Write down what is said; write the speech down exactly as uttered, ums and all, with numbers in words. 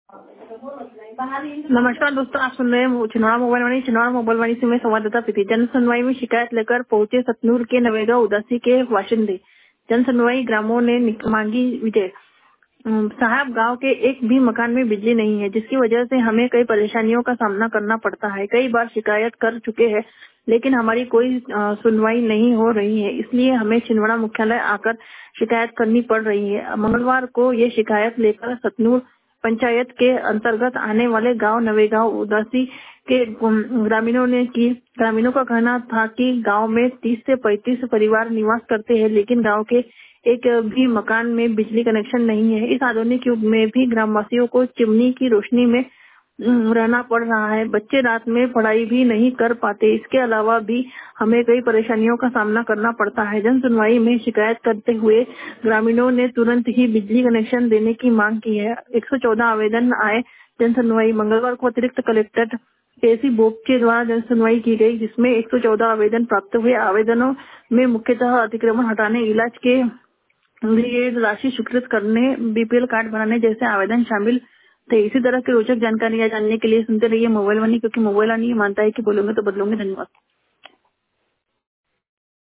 नमस्कार दोस्तों, आप सुन रहे हैं छिंदवाड़ा मोबाइल वाणी। छिंदवाड़ा मोबाइल वाणी से मैं संवाददाता प्रीति। जन सुनवाई में शिकायत लेकर पहुंचे सतनूर के नवेगांव उदासी के बाशिंदे। जन सुनवाई ग्रामीणों ने मांगी विजय। अम, साहब, गांव के एक भी मकान में बिजली नहीं है, जिसकी वजह से हमें कई परेशानियों का सामना करना पड़ता है। कई बार शिकायत कर चुके हैं, लेकिन हमारी कोई अ, सुनवाई नहीं हो रही है। इसलिए हमें छिंदवाड़ा मुख्यालय आकर शिकायत करनी पड़ रही है। मंगलवार को ये शिकायत लेकर सतनूर पंचायत के अंतर्गत आने वाले गांव नवेगांव उदासी के ग्रामीणों ने की ग्रामीणों का कहना था कि गांव में तीस से पैंतीस परिवार निवास करते हैं, लेकिन गांव के एक भी मकान में बिजली कनेक्शन नहीं है। इस आधुनिक युग में भी ग्रामवासियों को चिमनी की रोशनी में अम, रहना पड़ रहा है। बच्चे रात में पढ़ाई भी नहीं कर पाते। इसके अलावा भी हमें कई परेशानियों का सामना करना पड़ता है। जन सुनवाई में शिकायत करते हुए ग्रामीणों ने तुरंत ही बिजली कनेक्शन देने की मांग की है। एक सौ चौदह आवेदन आए। जन सुनवाई मंगलवार को अतिरिक्त कलेक्टर केसी बोपचे द्वारा जन सुनवाई की गई, जिसमें एक सौ चौदह आवेदन प्राप्त हुए। आवेदनों में मुख्यतः अतिक्रमण हटाने, इलाज के लिए राशि स्वीकृत करने, बीपीएल कार्ड बनाने जैसे आवेदन शामिल थे। इसी तरह की रोचक जानकारियां जानने के लिए सुनते रहिए मोबाइल वाणी, क्योंकि मोबाइल वाणी मानता है कि बोलोगे तो बदलोगे। धन्यवाद।